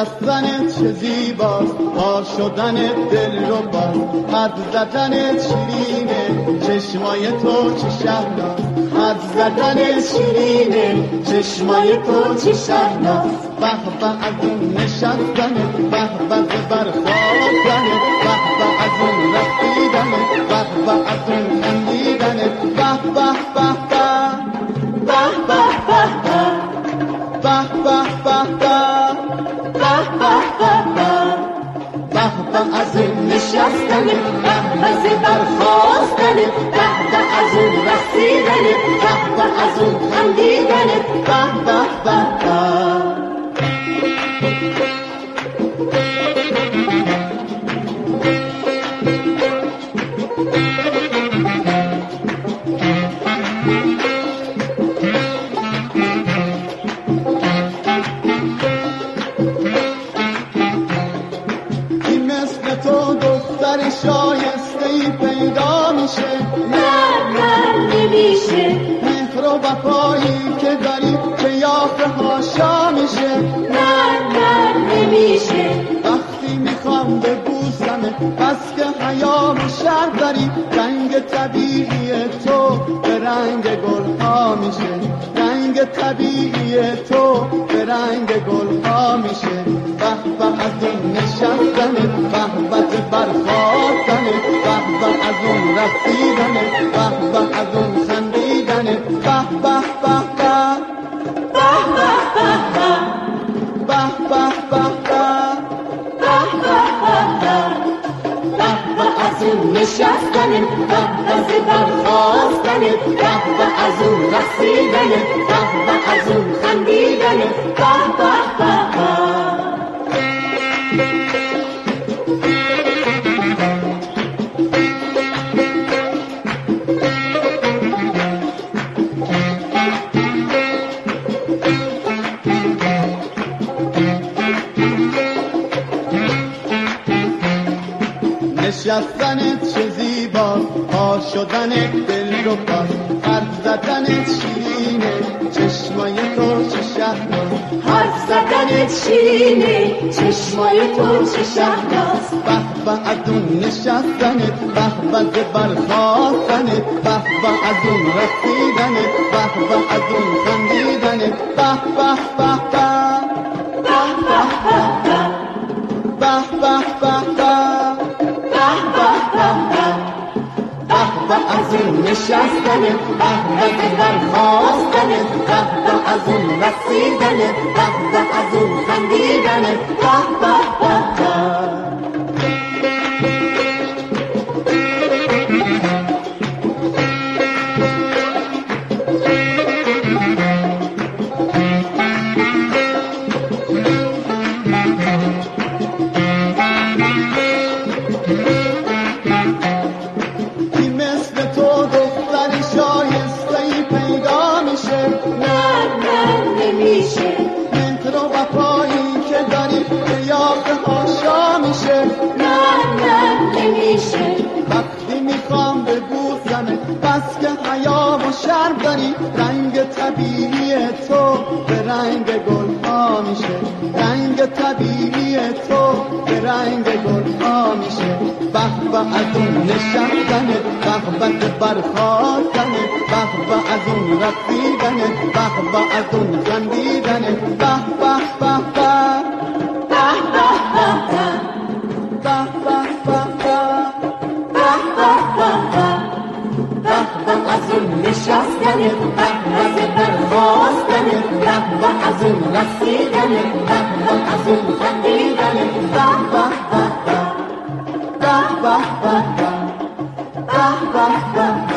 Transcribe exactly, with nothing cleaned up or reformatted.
نشستنت چه زیباست، پا شدن دل رو باز، حد زدنت شیرینه، چشمای تو چه شهناز، حد زدنت شیرینه، چشمای تو چه شهناز. به به از اون نشستنت، به به برخواستنت، به به از اون رسیدنت، به به از اون خندیدنت، به به به به به به به به به از اون نشستنه، به از برخواستنه، به از اون رسیدنه، به از اون خندیدنه، به به به تو دختر شایسته‌ای پیدا میشه، نه نه نمیشه، مهر و وفایی که داری که یافته هاشا میشه، نه نه نمیشه. وقتی میخوام ببوسمه بس که حیا و شرم داری، رنگ طبیعی تو به رنگ گلها میشه، رنگ طبیعی تو به رنگ گلها میشه. به به از اون نشستنه، به به برخواستنه، به به از اون رسیدنه، به به از اون خندیدنه، به به به به به به به به از اون نشستنه، به به برخواستنه، به به از اون رسیدنه، به به از اون خندیدنه، به به به نشستنت چه زیباست، پا شدنت دل رو باز، حرف زدنت شیرینه، چشمای تو چه شهناز، حرف زدنت شیرینه، چشمای تو چه شهناز. به به از اون نشستنت، به به برخواستنت، به به از اون رسیدنت، به به از اون خندیدنت، به به به به به به به از اون نشستنه، به به برخواستنه، به به از اون رسیدنه، به به از اون خندیدنه، به به به نمیشه، مهر و وفایی که داری که یافته هاشا میشه، نه نه نمیشه. وقتی میخوام ببوسمه بس که حیا و شرم داری، رنگ طبیعی تو به رنگ گلها میشه، رنگ طبیعی تو به رنگ گلها میشه. به به از اون نشستنه، به به برخواستنه، به به از اون رسیدنه، به به از اون خندیدنه، به به به به از اون نشستنه، به به برخواستنه، به به از اون رسیدنه، به به از اون خندیدنه، به به به به به به به به به